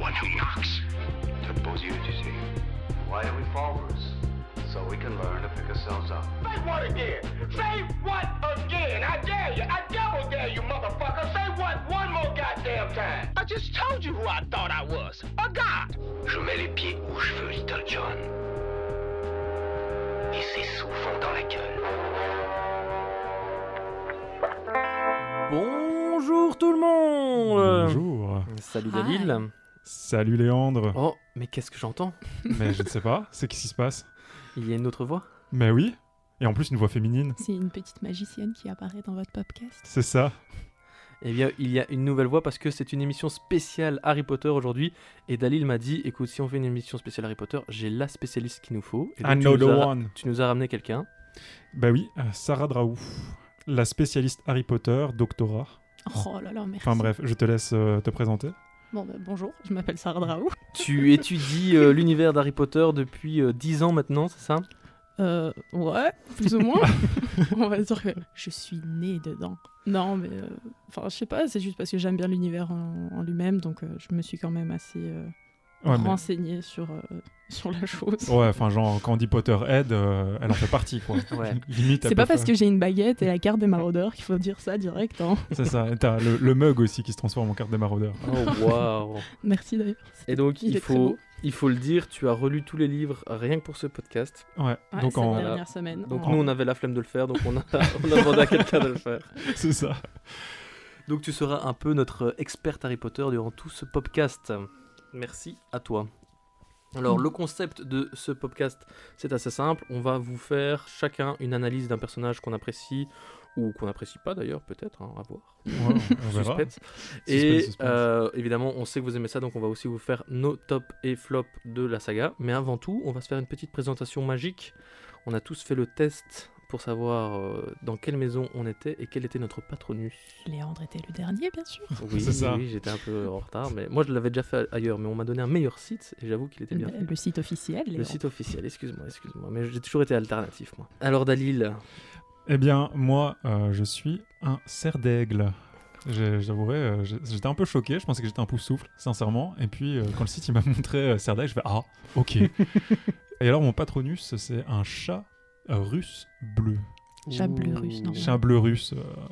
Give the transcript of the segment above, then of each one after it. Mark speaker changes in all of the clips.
Speaker 1: one who knocks.
Speaker 2: To pose you, tu sais. Why do we fall, Bruce? So we can learn to pick ourselves up.
Speaker 1: Say what again? Say what again? I dare you. I double dare you, motherfucker. Say what one more goddamn time. I just told you who I thought I was. A god.
Speaker 2: Je mets les pieds où je veux, Little John. Et ses sous font dans la gueule.
Speaker 3: Bonjour tout le monde.
Speaker 4: Bonjour.
Speaker 3: Salut Dalil.
Speaker 4: Salut Léandre.
Speaker 3: Oh, mais qu'est-ce que j'entends?
Speaker 4: Mais je ne sais pas, c'est qu'est-ce qui se passe?
Speaker 3: Il y a une autre voix?
Speaker 4: Mais oui, et en plus une voix féminine.
Speaker 5: C'est une petite magicienne qui apparaît dans votre podcast.
Speaker 4: C'est ça.
Speaker 3: Eh bien, il y a une nouvelle voix parce que c'est une émission spéciale Harry Potter aujourd'hui. Et Dalil m'a dit, écoute, si on fait une émission spéciale Harry Potter, j'ai la spécialiste qu'il nous faut. Et donc,
Speaker 4: Another one.
Speaker 3: tu nous as ramené quelqu'un.
Speaker 4: Bah oui, Sarah Draou, la spécialiste Harry Potter, doctorat.
Speaker 5: Oh là là, merci.
Speaker 4: Enfin bref, je te laisse te présenter.
Speaker 5: Bon, bonjour, je m'appelle Sarah Draou.
Speaker 3: Tu étudies l'univers d'Harry Potter depuis 10 ans maintenant, c'est ça?
Speaker 5: Ouais, plus ou moins. On va dire que je suis née dedans. Non, mais je sais pas, c'est juste parce que j'aime bien l'univers en lui-même, donc je me suis quand même assez renseignée sur la chose.
Speaker 4: Ouais, enfin genre quand on dit Potterhead, elle en fait partie quoi.
Speaker 3: Ouais.
Speaker 4: Limite.
Speaker 5: C'est pas parce que j'ai une baguette et la carte des maraudeurs qu'il faut dire ça direct. Hein.
Speaker 4: C'est ça, et t'as le mug aussi qui se transforme en carte des maraudeurs.
Speaker 3: Oh waouh.
Speaker 5: Merci d'ailleurs.
Speaker 3: Et donc
Speaker 5: Il est très beau.
Speaker 3: il faut le dire, tu as relu tous les livres rien que pour ce podcast.
Speaker 4: Ouais,
Speaker 5: Ouais,
Speaker 4: donc
Speaker 5: cette
Speaker 4: en...
Speaker 5: dernière semaine.
Speaker 3: Donc nous on avait la flemme de le faire, donc on a demandé à quelqu'un de le faire.
Speaker 4: c'est ça.
Speaker 3: Donc tu seras un peu notre experte Harry Potter durant tout ce podcast. Merci à toi. Alors le concept de ce podcast, c'est assez simple. On va vous faire chacun une analyse d'un personnage qu'on apprécie ou qu'on n'apprécie pas d'ailleurs, peut-être, hein, à voir.
Speaker 4: Ouais, on verra.
Speaker 3: Suspense. Et
Speaker 4: Suspense.
Speaker 3: évidemment, on sait que vous aimez ça, donc on va aussi vous faire nos tops et flops de la saga. Mais avant tout, on va se faire une petite présentation magique. On a tous fait le test pour savoir dans quelle maison on était et quel était notre patronus.
Speaker 5: Léandre était le dernier, bien sûr.
Speaker 3: Oui,
Speaker 4: C'est ça.
Speaker 3: oui, j'étais un peu en retard, mais moi je l'avais déjà fait ailleurs, mais on m'a donné un meilleur site et j'avoue qu'il était bien fait.
Speaker 5: Le site officiel.
Speaker 3: Le
Speaker 5: Léandre.
Speaker 3: site officiel, excuse-moi, mais j'ai toujours été alternatif, moi. Alors Dalil,
Speaker 4: Eh bien, moi, je suis un cerf d'aigle. J'avouerai, j'étais un peu choqué. Je pensais que j'étais un pouf-souffle, sincèrement. Et puis, quand le site il m'a montré cerf d'aigle, je fais ah, ok. Et alors, mon patronus, c'est un chat russe bleu.
Speaker 5: Chat bleu russe, non.
Speaker 4: Chat bleu russe.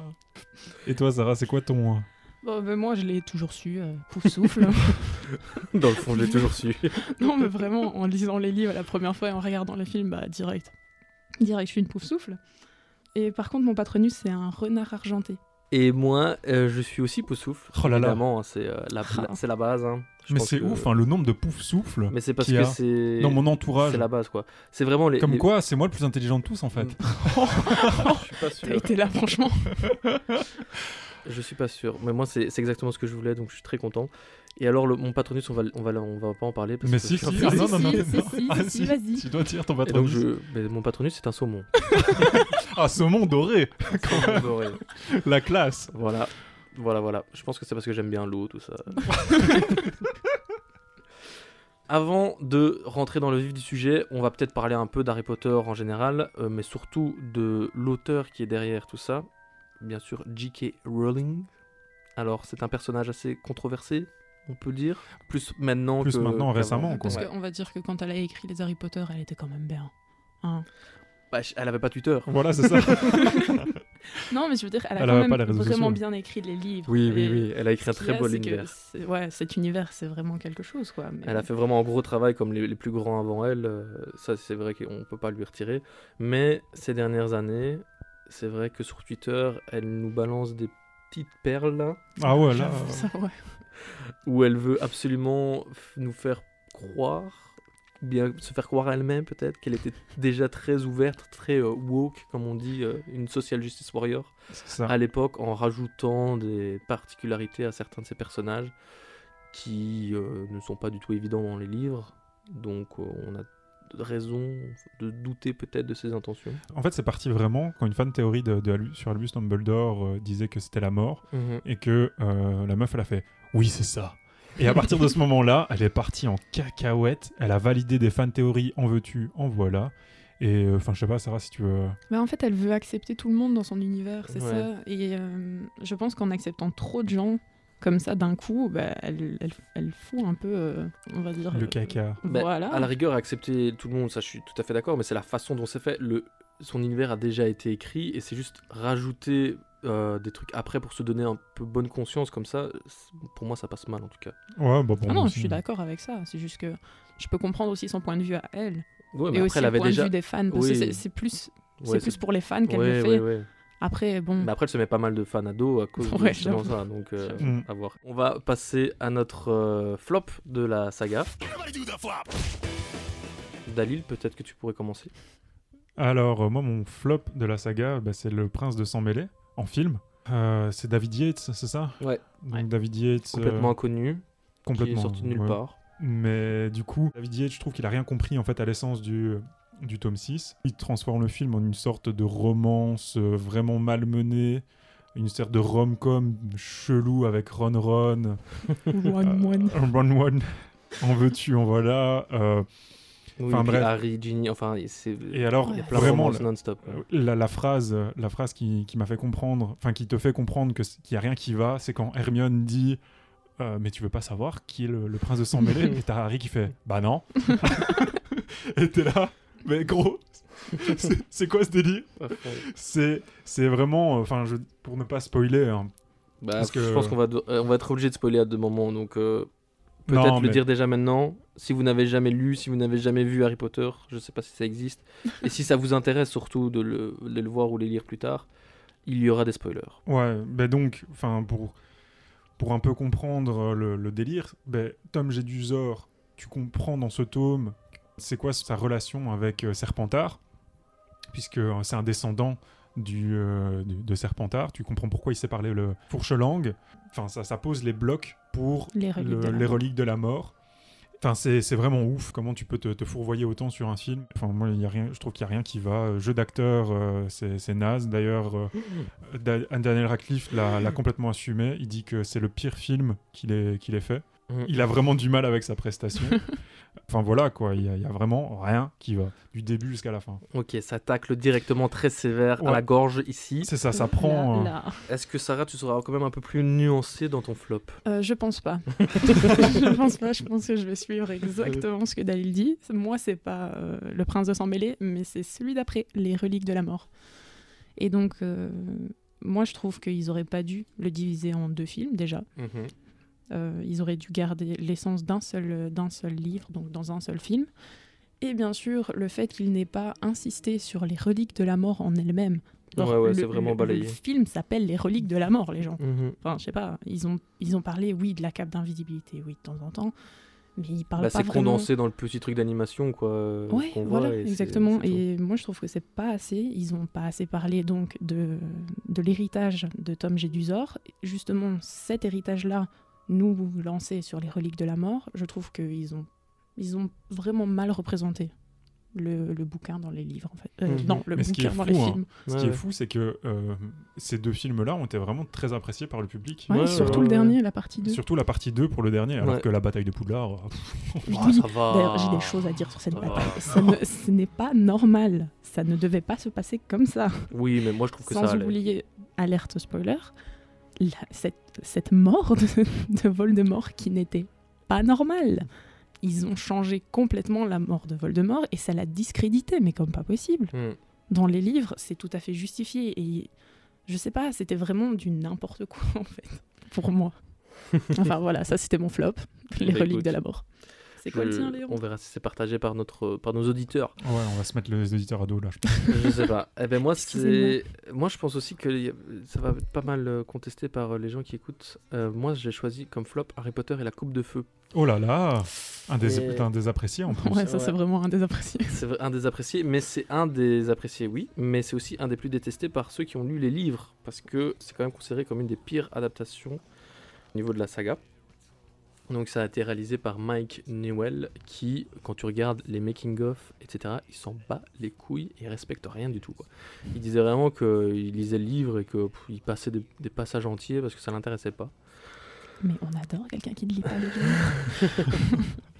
Speaker 4: Et toi, Sarah, c'est quoi ton
Speaker 5: Bon, ben moi, je l'ai toujours su, pouf souffle.
Speaker 3: dans le fond, je l'ai toujours su.
Speaker 5: Non, mais vraiment, en lisant les livres la première fois et en regardant les films, bah direct, je suis une pouf souffle. Et par contre, mon patronus, c'est un renard argenté.
Speaker 3: Et moi, je suis aussi pouf-souffle.
Speaker 4: Oh là là.
Speaker 3: Évidemment, hein, c'est c'est la base. Hein. Je
Speaker 4: Mais
Speaker 3: pense
Speaker 4: c'est
Speaker 3: que-
Speaker 4: ouf, hein, le nombre de pouf-souffles
Speaker 3: Mais c'est parce
Speaker 4: qu'il y
Speaker 3: que
Speaker 4: a
Speaker 3: c'est
Speaker 4: dans mon entourage.
Speaker 3: c'est la base, quoi. C'est vraiment les.
Speaker 4: Comme quoi, c'est moi le plus intelligent de tous, en fait.
Speaker 3: Je suis pas sûr.
Speaker 5: T'as été là, franchement.
Speaker 3: Je suis pas sûr, mais moi c'est exactement ce que je voulais, donc je suis très content. Et alors mon patronus, on va pas en parler parce
Speaker 4: Mais
Speaker 3: que
Speaker 4: si,
Speaker 3: je suis
Speaker 4: si,
Speaker 3: un peu-
Speaker 4: non, non, non,
Speaker 5: si,
Speaker 4: non.
Speaker 5: si,
Speaker 4: Ah,
Speaker 5: si, vas-y.
Speaker 4: Tu dois dire ton
Speaker 3: Et donc
Speaker 4: patronus.
Speaker 3: mais mon patronus c'est un saumon.
Speaker 4: Ah, saumon doré.
Speaker 3: Saumon doré.
Speaker 4: La classe.
Speaker 3: Voilà. Je pense que c'est parce que j'aime bien l'eau, tout ça. Avant de rentrer dans le vif du sujet, on va peut-être parler un peu d'Harry Potter en général, mais surtout de l'auteur qui est derrière tout ça. Bien sûr, J.K. Rowling. Alors, c'est un personnage assez controversé, on peut le dire. Plus maintenant qu'avant.
Speaker 4: récemment, quoi.
Speaker 5: Parce
Speaker 3: Ouais.
Speaker 5: qu'on va dire que quand elle a écrit les Harry Potter, elle était quand même bien. Hein.
Speaker 3: Bah, elle avait pas Twitter.
Speaker 4: Voilà, c'est ça.
Speaker 5: Non, mais je veux dire, elle a
Speaker 4: Elle
Speaker 5: quand
Speaker 4: avait pas les
Speaker 5: même
Speaker 4: réseaux
Speaker 5: vraiment
Speaker 4: sociaux.
Speaker 5: bien écrit les livres.
Speaker 3: Oui,
Speaker 5: Et
Speaker 3: elle a écrit un
Speaker 5: ce qu'il y
Speaker 3: très
Speaker 5: a,
Speaker 3: beau
Speaker 5: c'est que
Speaker 3: univers.
Speaker 5: ouais, cet univers, c'est vraiment quelque chose, quoi. Mais
Speaker 3: Elle a fait vraiment un gros travail comme les plus grands avant elle. Ça, c'est vrai qu'on peut pas lui retirer. Mais ces dernières années, c'est vrai que sur Twitter, elle nous balance des petites perles là,
Speaker 4: Ah ouais, là.
Speaker 5: j'avoue, ça, ouais.
Speaker 3: où elle veut absolument nous faire croire, ou bien se faire croire à elle-même peut-être, qu'elle était déjà très ouverte, très woke, comme on dit, une social justice warrior
Speaker 4: C'est ça.
Speaker 3: à l'époque, en rajoutant des particularités à certains de ses personnages qui ne sont pas du tout évidents dans les livres. Donc on a raison de douter peut-être de ses intentions.
Speaker 4: En fait, c'est parti vraiment quand une fan théorie sur Albus Dumbledore disait que c'était la mort et que la meuf, elle a fait « Oui, c'est ça ». Et à partir de ce moment-là, elle est partie en cacahuète. Elle a validé des fan théories, en veux-tu, en voilà. Et enfin, je sais pas, Sarah, si tu veux...
Speaker 5: Bah, en fait, elle veut accepter tout le monde dans son univers, c'est
Speaker 3: Ouais.
Speaker 5: ça. Et je pense qu'en acceptant trop de gens comme ça d'un coup, elle fout un peu, on va dire...
Speaker 4: Le caca.
Speaker 5: Voilà.
Speaker 3: À la rigueur, accepter tout le monde, ça je suis tout à fait d'accord, mais c'est la façon dont c'est fait. Son univers a déjà été écrit et c'est juste rajouter des trucs après pour se donner un peu bonne conscience comme ça. Pour moi, ça passe mal en tout cas.
Speaker 4: Ouais, bah pour
Speaker 5: Ah
Speaker 4: moi
Speaker 5: non,
Speaker 4: aussi.
Speaker 5: je suis d'accord avec ça. C'est juste que je peux comprendre aussi son point de vue à elle.
Speaker 3: Ouais, mais
Speaker 5: Et
Speaker 3: après,
Speaker 5: aussi
Speaker 3: elle
Speaker 5: le
Speaker 3: avait
Speaker 5: point
Speaker 3: déjà.
Speaker 5: de vue des fans. Parce que c'est plus pour les fans qu'elle le fait.
Speaker 3: Ouais.
Speaker 5: Après, bon...
Speaker 3: Mais après, elle se met pas mal de fans à dos à cause de
Speaker 5: Ouais,
Speaker 3: justement
Speaker 5: j'avoue.
Speaker 3: ça. Donc,
Speaker 4: Mm.
Speaker 3: à voir. On va passer à notre flop de la saga. Dalil, peut-être que tu pourrais commencer.
Speaker 4: Alors, moi, mon flop de la saga, c'est Le Prince de Sang Mêlé, en film. C'est David Yates, c'est ça?
Speaker 3: Ouais.
Speaker 4: Donc
Speaker 5: Ouais.
Speaker 4: David Yates...
Speaker 3: Complètement inconnu,
Speaker 4: complètement.
Speaker 3: qui est sorti de nulle
Speaker 4: ouais.
Speaker 3: part.
Speaker 4: Mais du coup, David Yates, je trouve qu'il a rien compris en fait à l'essence du tome 6. Il transforme le film en une sorte de romance vraiment malmenée, une sorte de rom-com chelou avec Ron.
Speaker 5: One.
Speaker 4: Ron, en veux-tu, en voilà.
Speaker 3: Oui,
Speaker 4: Enfin,
Speaker 3: et puis
Speaker 4: bref.
Speaker 3: Harry, Ginny, enfin, c'est...
Speaker 4: Et alors,
Speaker 3: il y a plein de
Speaker 4: vraiment,
Speaker 3: romances non-stop.
Speaker 4: la phrase qui m'a fait comprendre, enfin qui te fait comprendre qu'il n'y a rien qui va, c'est quand Hermione dit mais tu veux pas savoir qui est le prince de sang mêlé? Et t'as Harry qui fait bah non. Et t'es là, mais gros, c'est quoi ce délire? C'est vraiment, enfin pour ne pas spoiler. Hein,
Speaker 3: Bah,
Speaker 4: parce que-
Speaker 3: je pense qu'on va être obligé de spoiler à deux moments, donc
Speaker 4: Non,
Speaker 3: peut-être le
Speaker 4: mais-
Speaker 3: dire déjà maintenant. Si vous n'avez jamais lu, si vous n'avez jamais vu Harry Potter, je sais pas si ça existe, et si ça vous intéresse surtout de le voir ou les lire plus tard, il y aura des spoilers.
Speaker 4: Ouais, donc, enfin pour un peu comprendre le délire, Tom Jedusor, tu comprends dans ce tome c'est quoi sa relation avec Serpentard, puisque c'est un descendant de Serpentard. Tu comprends pourquoi il sait parler le fourche-langue. Enfin, ça pose les blocs pour
Speaker 5: Les reliques de la
Speaker 4: les
Speaker 5: mort.
Speaker 4: reliques de la mort. Enfin, c'est vraiment ouf. Comment tu peux te fourvoyer autant sur un film? Enfin, moi, je trouve qu'il n'y a rien qui va. Jeu d'acteur, c'est naze. D'ailleurs, Daniel Radcliffe l'a complètement assumé. Il dit que c'est le pire film qu'il ait fait. Il a vraiment du mal avec sa prestation. Enfin voilà quoi, il y a vraiment rien qui va, du début jusqu'à la fin.
Speaker 3: Ok, ça tacle directement très sévère à
Speaker 4: Ouais.
Speaker 3: la gorge ici.
Speaker 4: C'est ça, ça prend...
Speaker 5: Là.
Speaker 3: Est-ce que Sarah, tu seras quand même un peu plus nuancée dans ton flop?
Speaker 5: Je pense pas. Je pense pas. Je pense que je vais suivre exactement ce que Dalil dit. Moi, c'est pas le prince de sang mêlé, mais c'est celui d'après, les reliques de la mort. Et donc, moi, je trouve qu'ils auraient pas dû le diviser en 2 films déjà. Ils auraient dû garder l'essence d'un seul livre, donc dans un seul film. Et bien sûr, le fait qu'il n'ait pas insisté sur les reliques de la mort en elles-mêmes. Genre,
Speaker 3: Ouais, c'est vraiment balayé.
Speaker 5: Le film s'appelle Les reliques de la mort, les gens. Enfin, je sais pas, ils ont parlé, oui, de la cape d'invisibilité, oui, de temps en temps, mais ils parlent pas
Speaker 3: C'est
Speaker 5: vraiment...
Speaker 3: condensé dans le petit truc d'animation, quoi.
Speaker 5: Ouais,
Speaker 3: qu'on
Speaker 5: voilà,
Speaker 3: voit, et
Speaker 5: exactement.
Speaker 3: c'est tout.
Speaker 5: Et moi, je trouve que c'est pas assez. Ils ont pas assez parlé donc de l'héritage de Tom Jedusor. Justement, cet héritage-là, nous lancer sur les reliques de la mort, je trouve qu'ils ont vraiment mal représenté le bouquin dans les livres, en fait. Non, le
Speaker 4: Mais ce qui est
Speaker 5: bouquin dans les
Speaker 4: fou, hein,
Speaker 5: films.
Speaker 4: Ce qui est fou, c'est que ces 2 films-là ont été vraiment très appréciés par le public.
Speaker 5: Ouais, surtout le dernier, la partie 2.
Speaker 4: Surtout la partie 2 pour le dernier, alors
Speaker 3: Ouais.
Speaker 4: que la bataille de Poudlard...
Speaker 5: Oui,
Speaker 3: ça va.
Speaker 5: d'ailleurs, j'ai des choses à dire sur cette
Speaker 3: Ça
Speaker 5: bataille. Ce n'est pas normal. Ça ne devait pas se passer comme ça.
Speaker 3: Oui, mais moi je trouve que ça
Speaker 5: Sans
Speaker 3: allait.
Speaker 5: oublier, alerte spoiler, cette mort de Voldemort qui n'était pas normale. Ils ont changé complètement la mort de Voldemort et ça l'a discrédité, mais comme pas possible. Dans les livres, c'est tout à fait justifié. Et je sais pas, c'était vraiment du n'importe quoi, en fait, pour moi. Enfin voilà, ça c'était mon flop, les
Speaker 3: Bah,
Speaker 5: reliques
Speaker 3: écoute,
Speaker 5: de la mort. C'est quoi le tien, Léon?
Speaker 3: On verra si c'est partagé par nos auditeurs.
Speaker 4: Ouais, on va se mettre les auditeurs à dos, là, je pense.
Speaker 3: Je sais pas. Eh ben moi,
Speaker 5: Excusez-moi.
Speaker 3: moi, je pense aussi que ça va être pas mal contesté par les gens qui écoutent. Moi, j'ai choisi comme flop Harry Potter et la Coupe de Feu.
Speaker 4: Oh là là, un
Speaker 3: Et-
Speaker 4: des appréciés en plus.
Speaker 5: Ouais, ça
Speaker 3: Ouais.
Speaker 5: c'est vraiment un des appréciés.
Speaker 3: C'est un des appréciés, mais c'est un des appréciés, oui. Mais c'est aussi un des plus détestés par ceux qui ont lu les livres, parce que c'est quand même considéré comme une des pires adaptations au niveau de la saga. Donc ça a été réalisé par Mike Newell, qui, quand tu regardes les making-of, etc., il s'en bat les couilles et il respecte rien du tout, quoi. Il disait vraiment qu'il lisait le livre et qu'il passait des passages entiers parce que ça l'intéressait pas.
Speaker 5: Mais on adore quelqu'un qui ne lit pas les livres.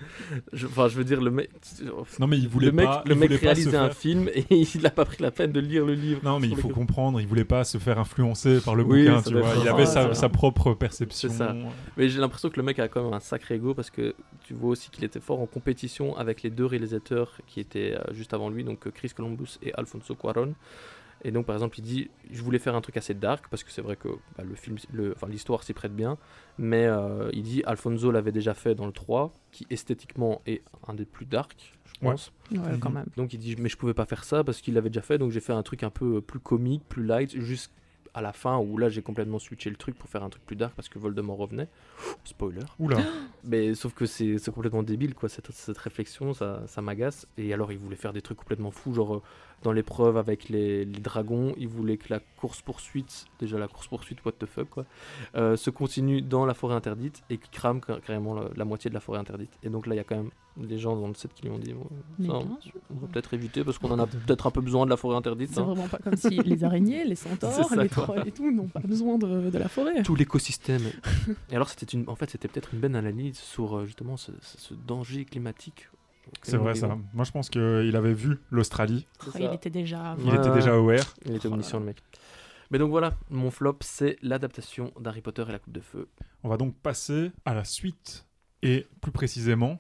Speaker 3: je veux dire, le mec.
Speaker 4: Non, mais il voulait
Speaker 3: le mec réalisait un film et il n'a pas pris la peine de lire le livre.
Speaker 4: Non, mais il faut comprendre, il voulait pas se faire influencer par le bouquin, tu vois. Il avait sa propre perception.
Speaker 3: C'est ça. Mais j'ai l'impression que le mec a quand même un sacré ego parce que tu vois aussi qu'il était fort en compétition avec les deux réalisateurs qui étaient juste avant lui, donc Chris Columbus et Alfonso Cuarón. Et donc, par exemple, il dit je voulais faire un truc assez dark parce que c'est vrai que l'histoire s'y prête bien. Mais il dit Alfonso l'avait déjà fait dans le 3, qui esthétiquement est un des plus dark, je pense.
Speaker 5: Ouais, quand même.
Speaker 3: Donc, il dit mais je pouvais pas faire ça parce qu'il l'avait déjà fait. Donc, j'ai fait un truc un peu plus comique, plus light, jusqu'à la fin où là, j'ai complètement switché le truc pour faire un truc plus dark parce que Voldemort revenait. Spoiler.
Speaker 4: Oula.
Speaker 3: Mais sauf que c'est complètement débile, quoi, cette réflexion, ça m'agace. Et alors, il voulait faire des trucs complètement fous, genre. Dans l'épreuve avec les dragons, il voulait que la course-poursuite, what the fuck, quoi, se continue dans la forêt interdite et qu'il crame carrément la moitié de la forêt interdite. Et donc là, il y a quand même des gens dans le set qui lui ont dit on va peut-être éviter parce qu'on en a peut-être un peu besoin de la forêt interdite.
Speaker 5: C'est vraiment pas comme si les araignées, les centaures, les trolls et tout n'ont pas besoin de la forêt.
Speaker 3: Tout l'écosystème. Et alors, c'était peut-être une belle analyse sur justement ce danger climatique.
Speaker 4: C'est vrai ça. Moi je pense qu'il avait vu l'Australie.
Speaker 5: Il était déjà
Speaker 4: aware.
Speaker 3: Il était omniscient le mec. Mais donc voilà, mon flop c'est l'adaptation d'Harry Potter et la Coupe de Feu.
Speaker 4: On va donc passer à la suite et plus précisément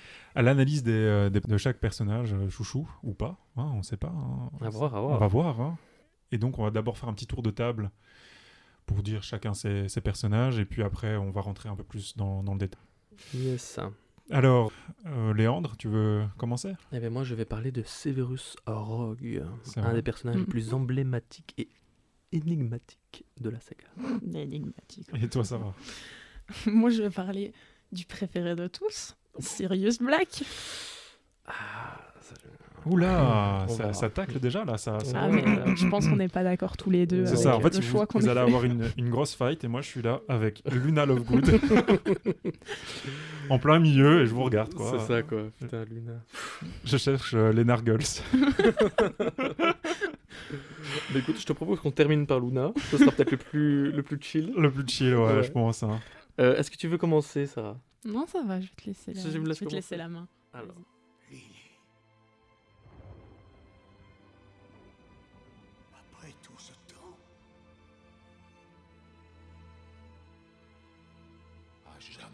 Speaker 4: à l'analyse de chaque personnage, chouchou ou pas, hein, on sait pas. Hein.
Speaker 3: À voir.
Speaker 4: On va voir. Hein. Et donc on va d'abord faire un petit tour de table pour dire chacun ses personnages et puis après on va rentrer un peu plus dans le détail.
Speaker 3: Yes.
Speaker 4: Alors, Léandre, tu veux commencer ?
Speaker 3: Eh bien moi je vais parler de Severus Rogue, un des personnages les plus emblématiques et énigmatiques de la saga.
Speaker 5: Énigmatique.
Speaker 4: Et toi, Sarah ?
Speaker 5: Moi je vais parler du préféré de tous, Sirius Black.
Speaker 4: Oula, ça tacle déjà là.
Speaker 5: Mais je pense qu'on n'est pas d'accord tous les deux.
Speaker 4: C'est ça, en fait, vous allez avoir une grosse fight et moi je suis là avec Luna Lovegood en plein milieu et je vous regarde quoi.
Speaker 3: C'est ça quoi, putain Luna.
Speaker 4: Je cherche les Nargles.
Speaker 3: Mais écoute, je te propose qu'on termine par Luna, ce sera peut-être le plus chill.
Speaker 4: Le plus chill, ouais. Je pense. Hein.
Speaker 3: Est-ce que tu veux commencer, Sarah ?
Speaker 5: Non, ça va, je vais te laisser la main.
Speaker 3: Alors.
Speaker 1: Après tout ce temps, à jamais.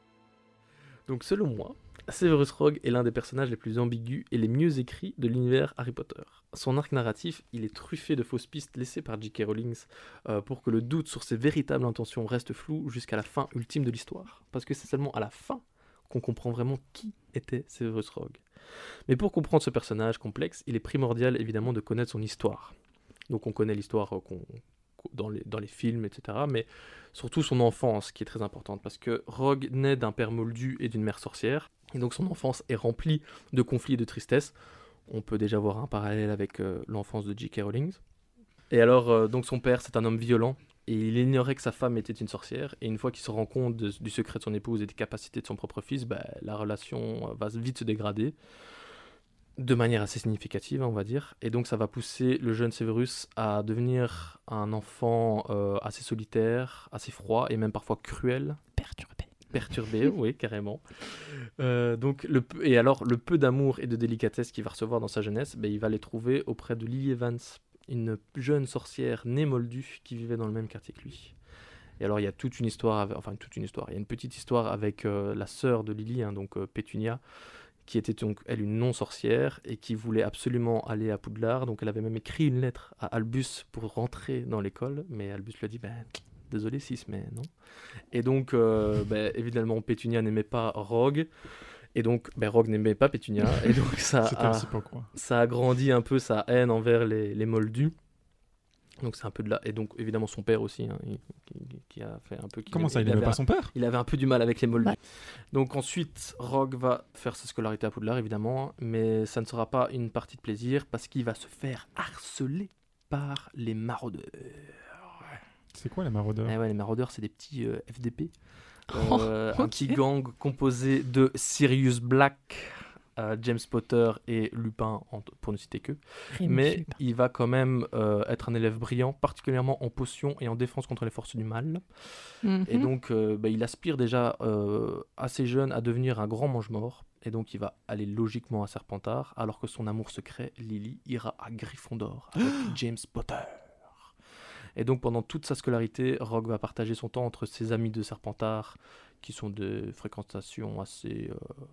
Speaker 3: Donc selon moi, Severus Rogue est l'un des personnages les plus ambigus et les mieux écrits de l'univers Harry Potter. Son arc narratif, il est truffé de fausses pistes laissées par J.K. Rowling pour que le doute sur ses véritables intentions reste flou jusqu'à la fin ultime de l'histoire. Parce que c'est seulement à la fin qu'on comprend vraiment qui était Severus Rogue. Mais pour comprendre ce personnage complexe, il est primordial évidemment de connaître son histoire. Donc on connaît l'histoire dans les films, etc. Mais surtout son enfance qui est très importante parce que Rogue naît d'un père moldu et d'une mère sorcière. Et donc son enfance est remplie de conflits et de tristesse. On peut déjà voir un parallèle avec l'enfance de J.K. Rowling. Et alors, donc son père, c'est un homme violent. Et il ignorait que sa femme était une sorcière. Et une fois qu'il se rend compte du secret de son épouse et des capacités de son propre fils, la relation va vite se dégrader. De manière assez significative, on va dire. Et donc ça va pousser le jeune Severus à devenir un enfant assez solitaire, assez froid et même parfois cruel. Perturbé, oui, carrément. Donc, le peu d'amour et de délicatesse qu'il va recevoir dans sa jeunesse, il va les trouver auprès de Lily Evans, une jeune sorcière née moldue qui vivait dans le même quartier que lui. Et alors, il y a toute une histoire, il y a une petite histoire avec la sœur de Lily, donc Pétunia, qui était donc, elle, une non-sorcière et qui voulait absolument aller à Poudlard. Donc, elle avait même écrit une lettre à Albus pour rentrer dans l'école, mais Albus lui a dit désolé Sis, mais non. Et donc, évidemment, Pétunia n'aimait pas Rogue. Et donc, Rogue n'aimait pas Pétunia. Et donc, ça a grandi un peu sa haine envers les Moldus. Donc, c'est un peu de là. Et donc, évidemment, son père aussi, qui a fait un peu...
Speaker 4: Comment ça, il n'aimait pas son père ?
Speaker 3: Il avait un peu du mal avec les Moldus. Ouais. Donc, ensuite, Rogue va faire sa scolarité à Poudlard, évidemment. Mais ça ne sera pas une partie de plaisir parce qu'il va se faire harceler par les maraudeurs.
Speaker 4: C'est quoi les maraudeurs ?
Speaker 3: Les maraudeurs, c'est des petits FDP. Un petit gang composé de Sirius Black, James Potter et Lupin, pour ne citer que.
Speaker 5: Rémus
Speaker 3: Mais
Speaker 5: Lupin.
Speaker 3: il va quand même être un élève brillant, particulièrement en potions et en défense contre les forces du mal. Et donc, il aspire déjà assez jeune à devenir un grand mange-mort. Et donc, il va aller logiquement à Serpentard, alors que son amour secret, Lily, ira à Gryffondor avec James Potter. Et donc, pendant toute sa scolarité, Rogue va partager son temps entre ses amis de Serpentard, qui sont des fréquentations assez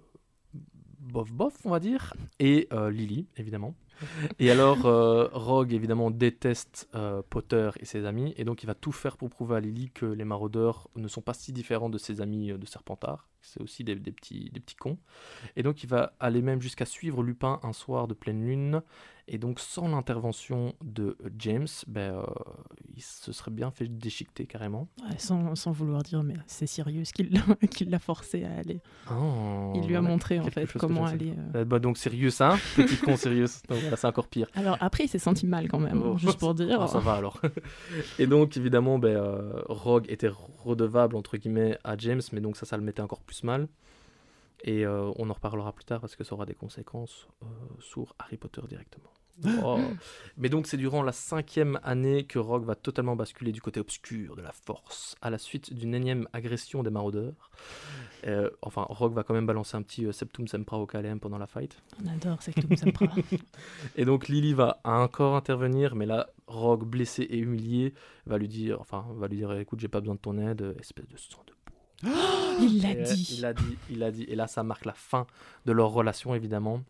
Speaker 3: bof, on va dire, et Lily, évidemment. Et alors, Rogue, évidemment, déteste Potter et ses amis, et donc il va tout faire pour prouver à Lily que les maraudeurs ne sont pas si différents de ses amis de Serpentard. C'est aussi des petits cons. Et donc, il va aller même jusqu'à suivre Lupin un soir de pleine lune. Et donc, sans l'intervention de James, il se serait bien fait déchiqueter carrément.
Speaker 5: Ouais, sans vouloir dire, mais c'est Sirius qui l'a forcé à aller.
Speaker 3: Oh,
Speaker 5: Il lui a montré en
Speaker 3: quelque
Speaker 5: fait
Speaker 3: chose que
Speaker 5: comment
Speaker 3: je ne sais
Speaker 5: aller.
Speaker 3: pas. Donc, Sirius, hein, petit con Sirius. Donc, voilà, c'est encore pire.
Speaker 5: Alors après, il s'est senti mal quand même,
Speaker 3: Oh,
Speaker 5: juste pour dire.
Speaker 3: Ah, ça va alors. Et donc, évidemment, Rogue était redevable, entre guillemets, à James, mais donc ça le mettait encore plus mal. Et on en reparlera plus tard parce que ça aura des conséquences sur Harry Potter directement. Oh. Mais donc, c'est durant la 5e année que Rogue va totalement basculer du côté obscur de la force, à la suite d'une énième agression des maraudeurs. Rogue va quand même balancer un petit Septum Sempra au KLM pendant la fight.
Speaker 5: On adore Septum Sempra.
Speaker 3: Et donc Lily va encore intervenir, mais là, Rogue, blessé et humilié, va lui dire, écoute, j'ai pas besoin de ton aide, espèce de sang de boue.
Speaker 5: Il l'a dit.
Speaker 3: Il l'a dit. Et là, ça marque la fin de leur relation, évidemment.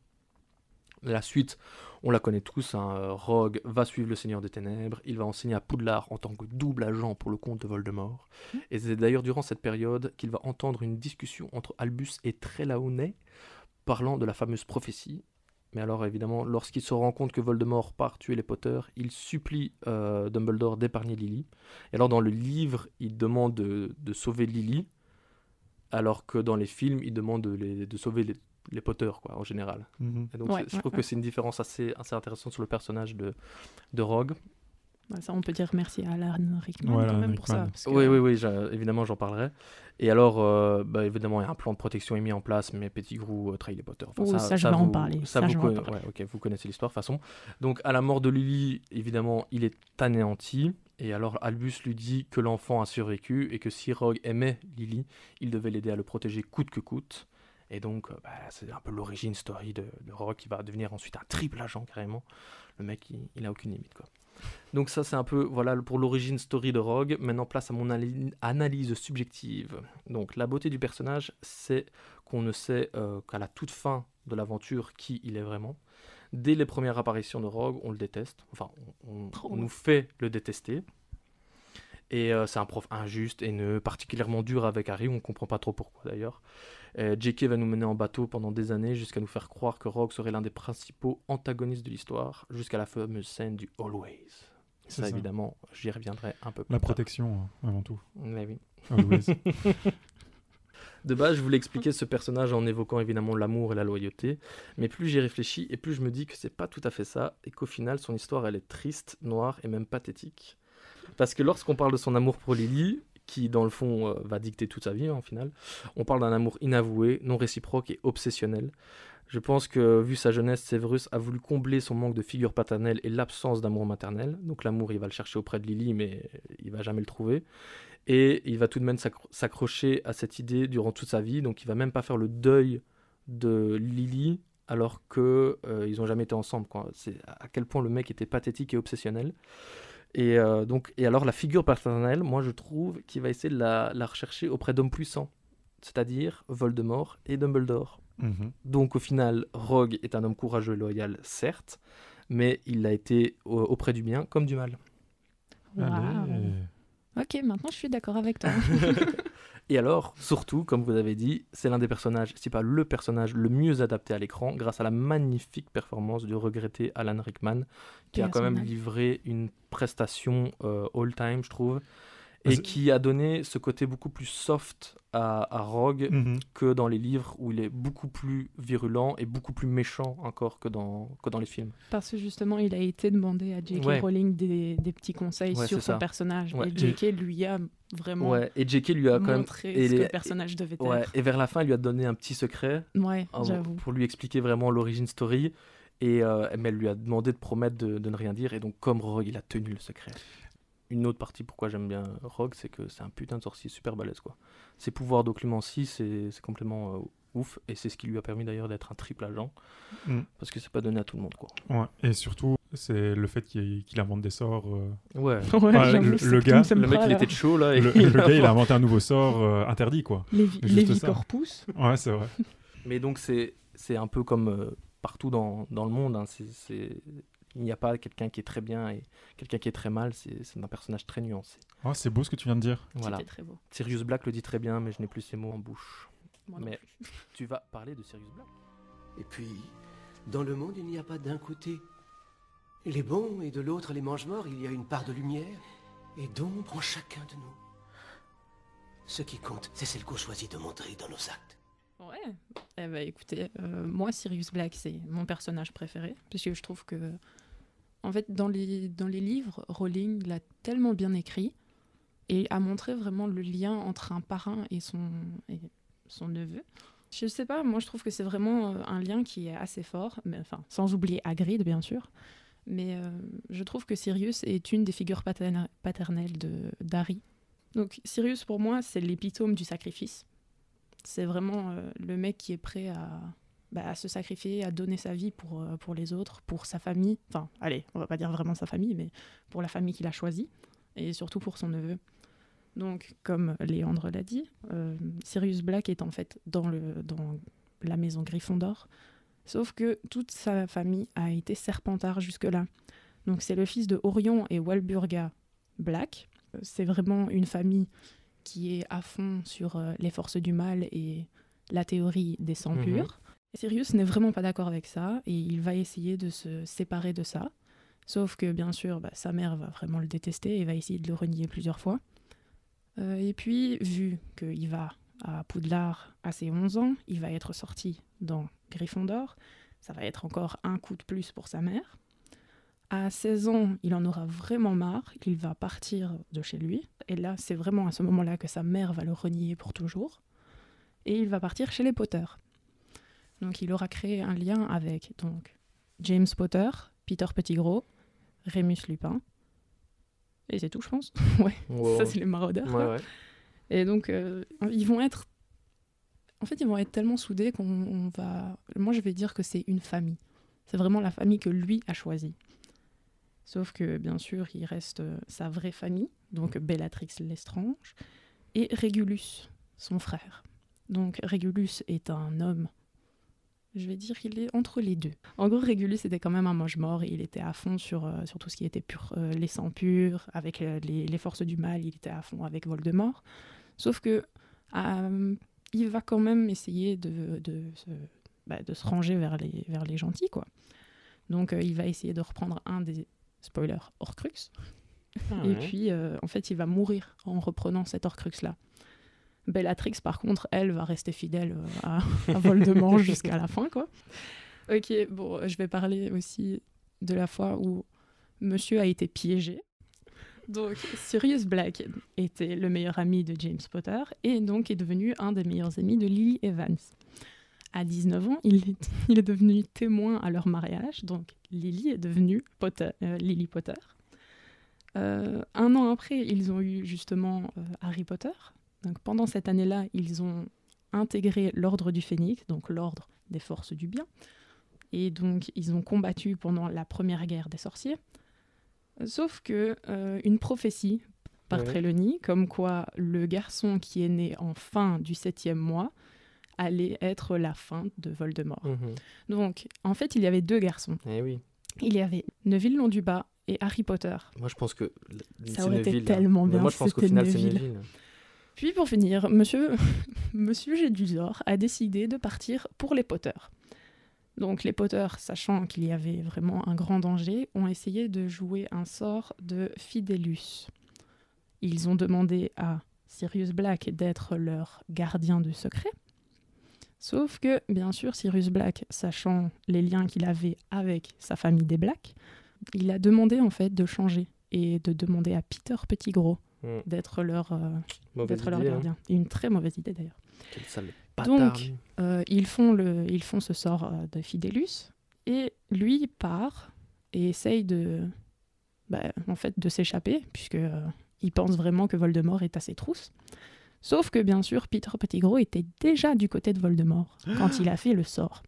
Speaker 3: La suite, on la connaît tous. Rogue va suivre le Seigneur des Ténèbres. Il va enseigner à Poudlard en tant que double agent pour le compte de Voldemort. Et c'est d'ailleurs durant cette période qu'il va entendre une discussion entre Albus et Trelawney parlant de la fameuse prophétie. Mais alors, évidemment, lorsqu'il se rend compte que Voldemort part tuer les Potter, il supplie Dumbledore d'épargner Lily. Et alors, dans le livre, il demande de sauver Lily, alors que dans les films, il demande de sauver les Potter, quoi, en général. Et donc, je trouve que c'est une différence assez intéressante sur le personnage de Rogue.
Speaker 5: Ça, on peut dire merci à Alan Rickman
Speaker 4: Voilà,
Speaker 5: quand même
Speaker 4: Rickman.
Speaker 5: pour ça. Parce que,
Speaker 3: Oui, évidemment, j'en parlerai. Et alors, évidemment, il y a un plan de protection est mis en place, mais Pettigrew trahit les Potter.
Speaker 5: ça, je vais en parler.
Speaker 3: Vous connaissez l'histoire, de toute façon. Donc, à la mort de Lily, évidemment, il est anéanti. Et alors, Albus lui dit que l'enfant a survécu et que si Rogue aimait Lily, il devait l'aider à le protéger coûte que coûte. Et donc, c'est un peu l'origine story de Rogue qui va devenir ensuite un triple agent, carrément. Le mec, il a aucune limite, quoi. Donc ça, c'est un peu, voilà, pour l'origine story de Rogue. Maintenant, place à mon analyse subjective. Donc, la beauté du personnage, c'est qu'on ne sait qu'à la toute fin de l'aventure qui il est vraiment. Dès les premières apparitions de Rogue, on le déteste. Enfin, on nous fait le détester. Et c'est un prof injuste, haineux, particulièrement dur avec Harry. On ne comprend pas trop pourquoi, d'ailleurs. J.K. va nous mener en bateau pendant des années jusqu'à nous faire croire que Rogue serait l'un des principaux antagonistes de l'histoire, jusqu'à la fameuse scène du Always. Ça, évidemment, j'y reviendrai un peu plus
Speaker 4: tard.
Speaker 3: La
Speaker 4: protection, avant tout.
Speaker 3: Mais oui.
Speaker 4: Always.
Speaker 3: De base, je voulais expliquer ce personnage en évoquant évidemment l'amour et la loyauté, mais plus j'y réfléchis et plus je me dis que c'est pas tout à fait ça, et qu'au final, son histoire, elle est triste, noire et même pathétique. Parce que lorsqu'on parle de son amour pour Lily, qui dans le fond va dicter toute sa vie en final, on parle d'un amour inavoué, non réciproque et obsessionnel. Je pense que, vu sa jeunesse, Severus a voulu combler son manque de figure paternelle et l'absence d'amour maternel. Donc l'amour, il va le chercher auprès de Lily, mais il va jamais le trouver. Et il va tout de même s'accrocher à cette idée durant toute sa vie. Donc il va même pas faire le deuil de Lily, alors qu'ils n'ont jamais été ensemble, quoi. C'est à quel point le mec était pathétique et obsessionnel. Et alors la figure paternelle, moi je trouve qu'il va essayer de la rechercher auprès d'hommes puissants, c'est-à-dire Voldemort et Dumbledore. Donc au final, Rogue est un homme courageux et loyal, certes, mais il a été auprès du bien comme du mal.
Speaker 5: Wow. Ok, maintenant je suis d'accord avec toi.
Speaker 3: Et alors, surtout, comme vous avez dit, c'est l'un des personnages, si pas le personnage le mieux adapté à l'écran, grâce à la magnifique performance du regretté Alan Rickman, qui a quand même livré une prestation all-time, je trouve. et qui a donné ce côté beaucoup plus soft à Rogue que dans les livres où il est beaucoup plus virulent et beaucoup plus méchant encore que dans les films.
Speaker 5: Parce que justement, il a été demandé à J.K. Rowling des petits conseils sur son personnage. Et J.K. lui a vraiment
Speaker 3: et J.K. lui a quand même
Speaker 5: montré ce que le personnage devait être.
Speaker 3: Et vers la fin, il lui a donné un petit secret
Speaker 5: j'avoue.
Speaker 3: Pour lui expliquer vraiment l'origine story. Mais elle lui a demandé de promettre de ne rien dire. Et donc, comme Rogue, il a tenu le secret. Une autre partie pourquoi j'aime bien Rogue, c'est que c'est un putain de sorcier super balèze, quoi. Ses pouvoirs d'occlumency, c'est complètement ouf, et c'est ce qui lui a permis d'ailleurs d'être un triple agent, parce que c'est pas donné à tout le monde, quoi.
Speaker 4: Ouais, et surtout, c'est le fait qu'il invente des sorts.
Speaker 3: Le gars, le mec, il était chaud, là. Et
Speaker 4: le gars, il a inventé un nouveau sort interdit, quoi.
Speaker 5: Lévi Corpus.
Speaker 4: Ouais, c'est vrai.
Speaker 3: Mais donc, c'est un peu comme partout dans le monde, hein, il n'y a pas quelqu'un qui est très bien et quelqu'un qui est très mal, c'est un personnage très nuancé.
Speaker 4: Oh, c'est beau ce que tu viens de dire.
Speaker 3: Voilà.
Speaker 5: C'était très beau.
Speaker 3: Sirius Black le dit très bien, mais je n'ai plus ces mots en bouche. Mais tu vas parler de Sirius Black.
Speaker 6: Et puis, dans le monde, il n'y a pas d'un côté les bons et de l'autre les mange-morts, il y a une part de lumière et d'ombre en chacun de nous. Ce qui compte, c'est celle qu'on choisit de montrer dans nos actes.
Speaker 5: Ouais, eh ben, écoutez, moi Sirius Black c'est mon personnage préféré, parce que je trouve que, en fait, dans les livres, Rowling l'a tellement bien écrit et a montré vraiment le lien entre un parrain et son neveu. Je sais pas, moi je trouve que c'est vraiment un lien qui est assez fort, mais, enfin, sans oublier Hagrid bien sûr, mais je trouve que Sirius est une des figures paternelles d'Harry. Donc Sirius pour moi c'est l'épitome du sacrifice. C'est vraiment le mec qui est prêt à se sacrifier, à donner sa vie pour les autres, pour sa famille. Enfin, allez, on va pas dire vraiment sa famille, mais pour la famille qu'il a choisie, et surtout pour son neveu. Donc, comme Léandre l'a dit, Sirius Black est en fait dans la maison Gryffondor, sauf que toute sa famille a été Serpentard jusque-là. Donc, c'est le fils de Orion et Walburga Black. C'est vraiment une famille qui est à fond sur les forces du mal et la théorie des sangs purs. Et Sirius n'est vraiment pas d'accord avec ça et il va essayer de se séparer de ça. Sauf que, bien sûr, sa mère va vraiment le détester et va essayer de le renier plusieurs fois. Et puis, vu qu'il va à Poudlard à ses 11 ans, il va être sorti dans Gryffondor. Ça va être encore un coup de plus pour sa mère. À 16 ans, il en aura vraiment marre, il va partir de chez lui. Et là, c'est vraiment à ce moment-là que sa mère va le renier pour toujours. Et il va partir chez les Potter. Donc il aura créé un lien avec James Potter, Peter Pettigrew, Rémus Lupin. Et c'est tout, je pense. Ça c'est les maraudeurs.
Speaker 3: Ouais.
Speaker 5: Et donc, ils vont être tellement soudés qu'on va... Moi, je vais dire que c'est une famille. C'est vraiment la famille que lui a choisie. Sauf que, bien sûr, il reste sa vraie famille, donc Bellatrix Lestrange, et Régulus, son frère. Donc, Régulus est un homme, je vais dire qu'il est entre les deux. En gros, Régulus était quand même un mange-mort, et il était à fond sur tout ce qui était pur, les sangs purs, avec les forces du mal, il était à fond avec Voldemort. Sauf que il va quand même essayer de se ranger vers les gentils, quoi. Donc, il va essayer de reprendre un des... Spoiler, Horcrux. Et puis, en fait, il va mourir en reprenant cet Horcrux-là. Bellatrix, par contre, elle va rester fidèle à Voldemort jusqu'à la fin, quoi. Ok, bon, je vais parler aussi de la fois où Monsieur a été piégé. Donc, Sirius Black était le meilleur ami de James Potter et donc est devenu un des meilleurs amis de Lily Evans. À 19 ans, il est devenu témoin à leur mariage, donc Lily est devenue Lily Potter. Un an après, ils ont eu justement Harry Potter. Donc, pendant cette année-là, ils ont intégré l'Ordre du Phénix, donc l'Ordre des Forces du Bien. Et donc, ils ont combattu pendant la première guerre des sorciers. Sauf que une prophétie par Trelawney, comme quoi le garçon qui est né en fin du 7e mois allait être la fin de Voldemort. Donc, en fait, il y avait 2 garçons.
Speaker 3: Eh oui.
Speaker 5: Il y avait Neville Londubat et Harry Potter.
Speaker 3: Moi, je pense que
Speaker 5: ça aurait été tellement bien.
Speaker 3: Moi, je pense qu'au final, c'est Neville.
Speaker 5: Puis, pour finir, Monsieur Jedusor a décidé de partir pour les Potter. Donc, les Potter, sachant qu'il y avait vraiment un grand danger, ont essayé de jouer un sort de Fidelus. Ils ont demandé à Sirius Black d'être leur gardien de secret. Sauf que, bien sûr, Sirius Black, sachant les liens qu'il avait avec sa famille des Black, il a demandé en fait de changer et de demander à Peter Pettigrew d'être leur gardien. Une très mauvaise idée d'ailleurs.
Speaker 3: Quel sale bâtard.
Speaker 5: Donc, ils font ce sort de Fidelius et lui part et essaye de s'échapper puisque il pense vraiment que Voldemort est à ses trousses. Sauf que bien sûr, Peter Pettigrew était déjà du côté de Voldemort quand ils ont fait le sort.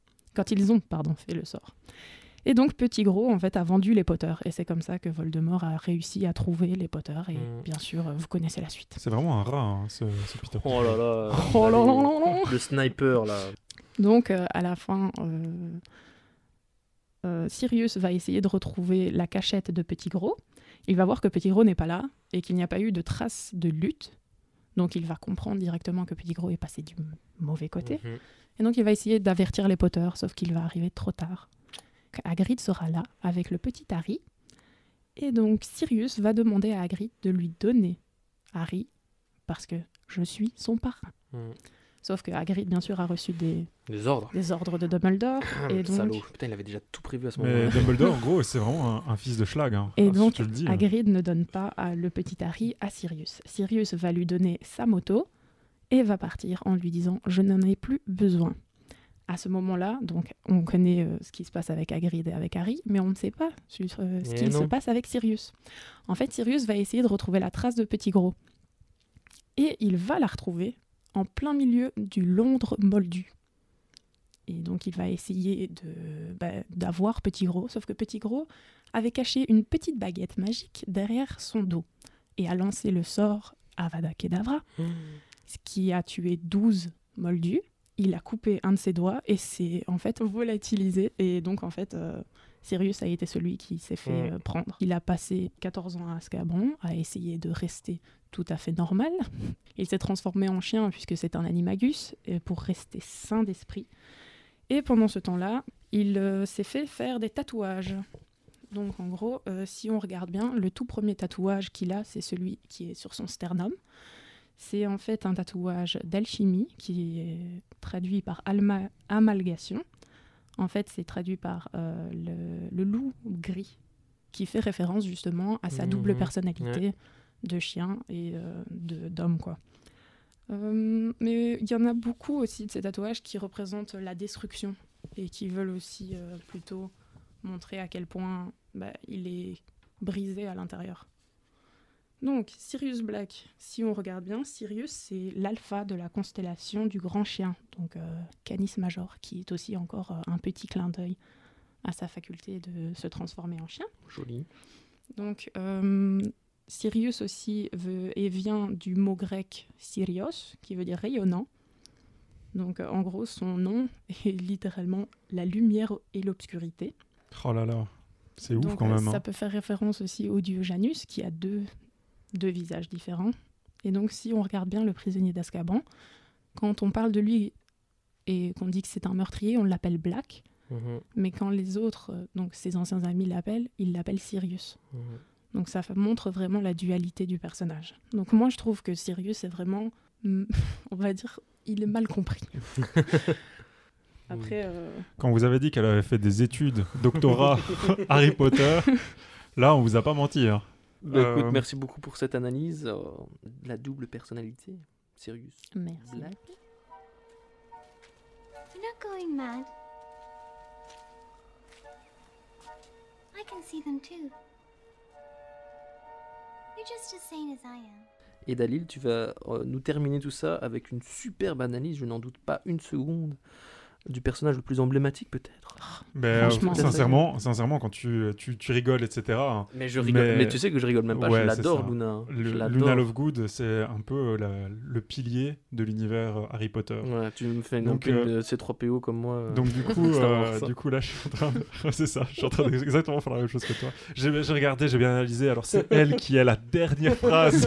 Speaker 5: Et donc Pettigrew en fait a vendu les Potter et c'est comme ça que Voldemort a réussi à trouver les Potter et bien sûr vous connaissez la suite.
Speaker 4: C'est vraiment un rat hein, ce Peter.
Speaker 3: Oh là là.
Speaker 5: Oh là là là là.
Speaker 3: Le sniper là.
Speaker 5: Donc à la fin Sirius va essayer de retrouver la cachette de Pettigrew. Il va voir que Pettigrew n'est pas là et qu'il n'y a pas eu de traces de lutte. Donc il va comprendre directement que Pettigrew est passé du mauvais côté. Et donc il va essayer d'avertir les Potter, sauf qu'il va arriver trop tard. Hagrid sera là avec le petit Harry. Et donc Sirius va demander à Hagrid de lui donner Harry parce que je suis son parrain. Sauf que Hagrid, bien sûr, a reçu des ordres de Dumbledore. Et donc...
Speaker 3: Salaud. Putain, il avait déjà tout prévu à ce
Speaker 4: moment-là. Mais Dumbledore, en gros, c'est vraiment un fils de schlag. Hein.
Speaker 5: Et donc, Hagrid ne donne pas le petit Harry à Sirius. Sirius va lui donner sa moto et va partir en lui disant « Je n'en ai plus besoin ». À ce moment-là, donc, on connaît ce qui se passe avec Hagrid et avec Harry, mais on ne sait pas ce qu'il se passe avec Sirius. En fait, Sirius va essayer de retrouver la trace de Pettigrew. Et il va la retrouver en plein milieu du Londres moldu. Et donc, il va essayer d'avoir Pettigrew, sauf que Pettigrew avait caché une petite baguette magique derrière son dos et a lancé le sort Avada Kedavra, ce qui a tué 12 moldus. Il a coupé un de ses doigts et s'est en fait volatilisé. Et donc, en fait, Sirius a été celui qui s'est fait prendre. Il a passé 14 ans à Azkaban, a essayé de rester tout à fait normal. Il s'est transformé en chien puisque c'est un animagus pour rester sain d'esprit. Et pendant ce temps-là, il s'est fait faire des tatouages. Donc en gros, si on regarde bien, le tout premier tatouage qu'il a, c'est celui qui est sur son sternum. C'est en fait un tatouage d'alchimie qui est traduit par amalgation. En fait, c'est traduit par le loup gris, qui fait référence justement à sa double personnalité de chien et d'homme, quoi. Mais il y en a beaucoup aussi de ces tatouages qui représentent la destruction et qui veulent aussi plutôt montrer à quel point il est brisé à l'intérieur. Donc, Sirius Black, si on regarde bien, Sirius, c'est l'alpha de la constellation du grand chien, donc Canis Major, qui est aussi encore un petit clin d'œil à sa faculté de se transformer en chien.
Speaker 3: Joli.
Speaker 5: Donc, Sirius aussi vient du mot grec Sirios, qui veut dire rayonnant. Donc, en gros, son nom est littéralement la lumière et l'obscurité.
Speaker 4: Oh là là, c'est ouf quand même.
Speaker 5: Ça peut faire référence aussi au dieu Janus, qui a deux visages différents. Et donc, si on regarde bien le prisonnier d'Azkaban, quand on parle de lui et qu'on dit que c'est un meurtrier, on l'appelle Black. Mais quand les autres, donc ses anciens amis l'appellent, ils l'appellent Sirius. Donc ça montre vraiment la dualité du personnage. Donc moi, je trouve que Sirius est vraiment, on va dire, il est mal compris. Après...
Speaker 4: Quand vous avez dit qu'elle avait fait des études, doctorat, Harry Potter, là, on vous a pas menti, hein.
Speaker 3: Écoute, merci beaucoup pour cette analyse. La double personnalité, Sirius.
Speaker 5: Merci.
Speaker 3: Black.
Speaker 7: You're not going mad. I can see them too. You're just as sane as I am.
Speaker 3: Et Dalil, tu vas nous terminer tout ça avec une superbe analyse, je n'en doute pas une seconde, du personnage le plus emblématique peut-être.
Speaker 4: Mais sincèrement, quand tu rigoles, etc.
Speaker 3: Mais je rigole. Mais tu sais que je rigole même pas. Je l'adore, Luna.
Speaker 4: Luna Lovegood, c'est un peu le pilier de l'univers Harry Potter.
Speaker 3: Ouais, tu me fais une C3PO comme moi.
Speaker 4: Donc du coup, là, je suis en train de... c'est ça. Je suis en train d'exactement faire la même chose que toi. J'ai regardé, j'ai bien analysé. Alors c'est elle qui a la dernière phrase.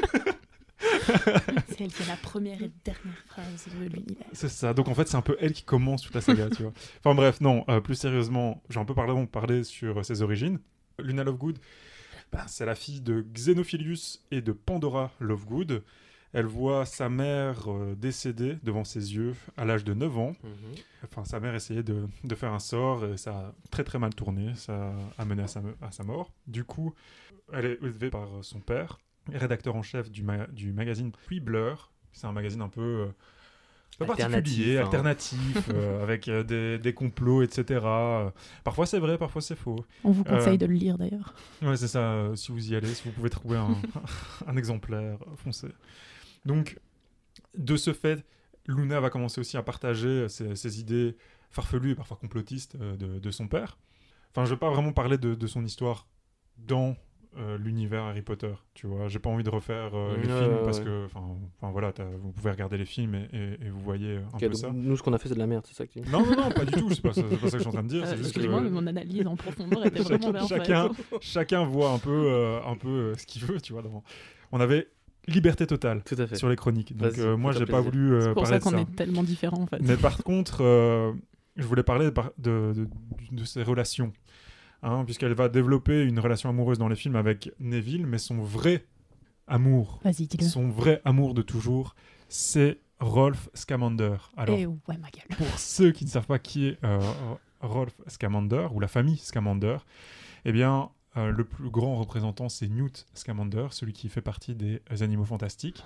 Speaker 5: C'est elle qui a la première et dernière phrase de l'univers.
Speaker 4: C'est ça, donc en fait c'est un peu elle qui commence toute la saga, tu vois. Enfin bref, non, plus sérieusement, j'ai un peu parlé sur ses origines. Luna Lovegood, c'est la fille de Xenophilius et de Pandora Lovegood. Elle voit sa mère décéder devant ses yeux à l'âge de 9 ans. Enfin, sa mère essayait de faire un sort et ça a très très mal tourné. Ça a mené à sa mort. Du coup, elle est élevée par son père, rédacteur en chef du magazine Quibbler. C'est un magazine un peu particulier, alternatif, avec des complots, etc. Parfois c'est vrai, parfois c'est faux.
Speaker 5: On vous conseille de le lire d'ailleurs.
Speaker 4: Ouais, c'est ça. Si vous y allez, si vous pouvez trouver un exemplaire, foncez. Donc, de ce fait, Luna va commencer aussi à partager ses idées farfelues et parfois complotistes de son père. Enfin, je ne vais pas vraiment parler de son histoire dans l'univers Harry Potter, tu vois. J'ai pas envie de refaire les films parce que, enfin voilà, vous pouvez regarder les films et vous voyez un peu ça.
Speaker 3: Nous, ce qu'on a fait, c'est de la merde, c'est ça que tu dis.
Speaker 4: Non, pas du tout. C'est pas ça que je suis en train de dire. C'est juste
Speaker 5: excusez-moi, mais mon analyse en profondeur était vraiment bien faite.
Speaker 4: Chacun voit un peu ce qu'il veut, tu vois. On avait liberté totale sur les chroniques. Donc moi, j'ai pas voulu parler de ça.
Speaker 5: C'est pour ça qu'on est tellement différents, en fait.
Speaker 4: Mais par contre, je voulais parler de ces relations. Puisqu'elle va développer une relation amoureuse dans les films avec Neville, mais son vrai amour, son vrai amour de toujours, c'est Rolf Scamander. Alors,
Speaker 5: ouais, ma gueule.
Speaker 4: Pour ceux qui ne savent pas qui est Rolf Scamander, ou la famille Scamander, eh bien, le plus grand représentant, c'est Newt Scamander, celui qui fait partie des Animaux Fantastiques.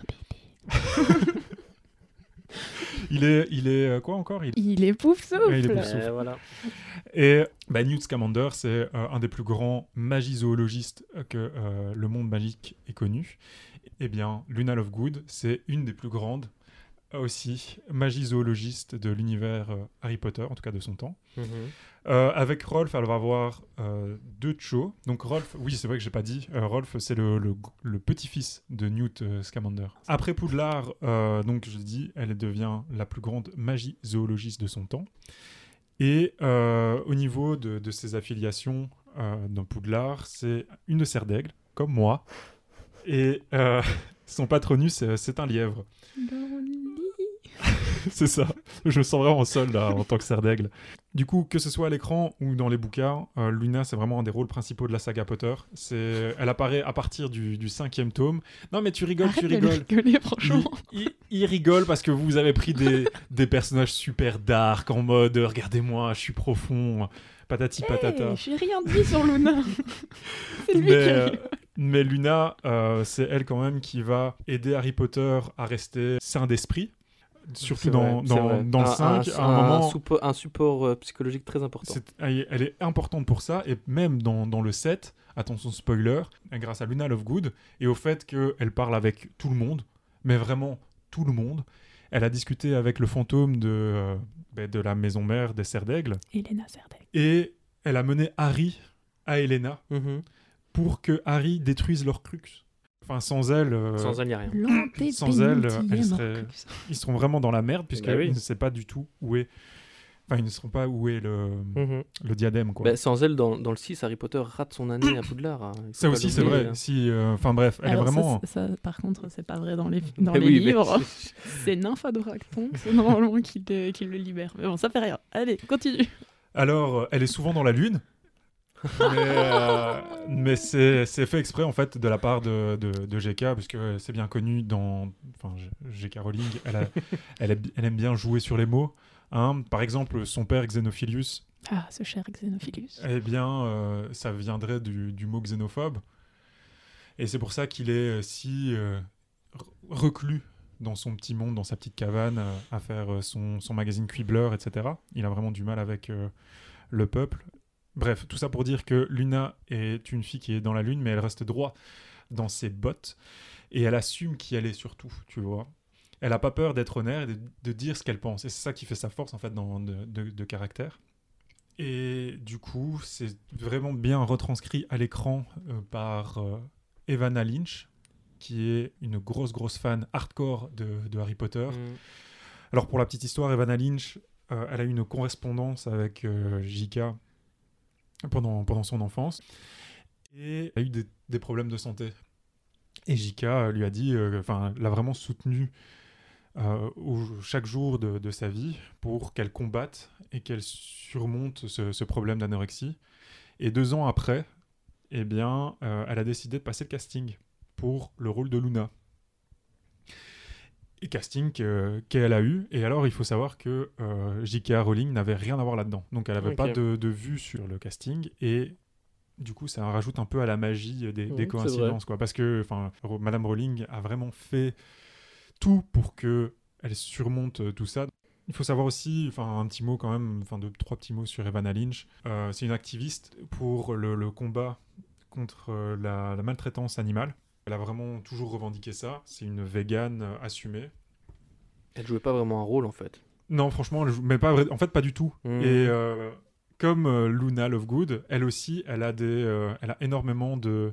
Speaker 4: Il est quoi encore ?
Speaker 5: Il est pouf-souffle.
Speaker 4: Il est pouf-souffle.
Speaker 3: Voilà.
Speaker 4: Et Newt Scamander, c'est un des plus grands magizoologistes que le monde magique ait connu. Eh bien, Luna Lovegood, c'est une des plus grandes aussi magizoologistes de l'univers Harry Potter, en tout cas de son temps. Avec Rolf, elle va avoir 2 chos. Donc Rolf, oui, c'est vrai que j'ai pas dit. Rolf, c'est le petit-fils de Newt Scamander. Après Poudlard, donc je dis, elle devient la plus grande magizoologiste de son temps. Et au niveau de ses affiliations dans Poudlard, c'est une de serre d'aigle, comme moi. Et son patronus, c'est un lièvre. C'est ça. Je me sens vraiment seul là en tant que cerf d'aigle. Du coup, que ce soit à l'écran ou dans les bouquins, Luna, c'est vraiment un des rôles principaux de la saga Potter. Elle apparaît à partir du 5e tome. Non, mais tu rigoles,
Speaker 5: Arrête de rigoler, franchement.
Speaker 4: Il rigole parce que vous avez pris des personnages super dark en mode regardez-moi, je suis profond, patati patata.
Speaker 5: J'ai rien dit sur Luna. C'est lui qui rigole.
Speaker 4: Mais Luna, c'est elle quand même qui va aider Harry Potter à rester sain d'esprit. Surtout dans le 5, à un moment...
Speaker 3: Un support psychologique très important.
Speaker 4: Elle est importante pour ça, et même dans le 7, attention spoiler, grâce à Luna Lovegood, et au fait qu'elle parle avec tout le monde, mais vraiment tout le monde. Elle a discuté avec le fantôme de la maison mère des Serres d'Aigle.
Speaker 5: Elena Serdaigle.
Speaker 4: Et elle a mené Harry à Elena pour que Harry détruise l'Horcrux. Enfin, sans elle,
Speaker 3: il n'y a rien.
Speaker 4: Sans elle, ils seront vraiment dans la merde, puisqu'elle ne sait pas du tout où est... Enfin, ils ne sauront pas où est le diadème, quoi.
Speaker 3: Sans elle, dans le 6, Harry Potter rate son année à Poudlard.
Speaker 4: Ça aussi, c'est vrai. Enfin, bref, elle est vraiment...
Speaker 5: Ça, par contre, c'est pas vrai dans les livres. C'est Nymphadoracton, c'est normalement qui le libère. Mais bon, ça fait rien. Allez, continue.
Speaker 4: Alors, elle est souvent dans la Lune. Mais c'est fait exprès en fait de la part de J.K. parce que c'est bien connu J.K. Rowling, elle aime bien jouer sur les mots. Par exemple, son père Xenophilius.
Speaker 5: Ah, ce cher Xenophilius.
Speaker 4: Eh bien, ça viendrait du mot xénophobe. Et c'est pour ça qu'il est si reclus dans son petit monde, dans sa petite cabane, à faire son magazine Quibbler, etc. Il a vraiment du mal avec le peuple. Bref, tout ça pour dire que Luna est une fille qui est dans la lune, mais elle reste droit dans ses bottes. Et elle assume qui elle est surtout, tu vois. Elle n'a pas peur d'être honnête et de dire ce qu'elle pense. Et c'est ça qui fait sa force, en fait, de caractère. Et du coup, c'est vraiment bien retranscrit à l'écran par Evanna Lynch, qui est une grosse fan hardcore de Harry Potter. Alors, pour la petite histoire, Evanna Lynch, elle a eu une correspondance avec J.K., pendant son enfance, et a eu des problèmes de santé. Et J.K. lui a dit, l'a vraiment soutenu chaque jour de sa vie pour qu'elle combatte et qu'elle surmonte ce problème d'anorexie. Et 2 ans après, eh bien, elle a décidé de passer le casting pour le rôle de Luna. Et casting qu'elle a eu. Et alors, il faut savoir que J.K. Rowling n'avait rien à voir là-dedans. Donc, elle n'avait pas de vue sur le casting. Et du coup, ça rajoute un peu à la magie des coïncidences, quoi. Parce que Madame Rowling a vraiment fait tout pour qu'elle surmonte tout ça. Il faut savoir aussi, un petit mot quand même, 2-3 petits mots sur Evanna Lynch. C'est une activiste pour le combat contre la maltraitance animale. Elle a vraiment toujours revendiqué ça. C'est une végane assumée.
Speaker 3: Elle jouait pas vraiment un rôle, en fait.
Speaker 4: Non, franchement, mais pas du tout. Et comme Luna Lovegood, elle aussi, elle a énormément de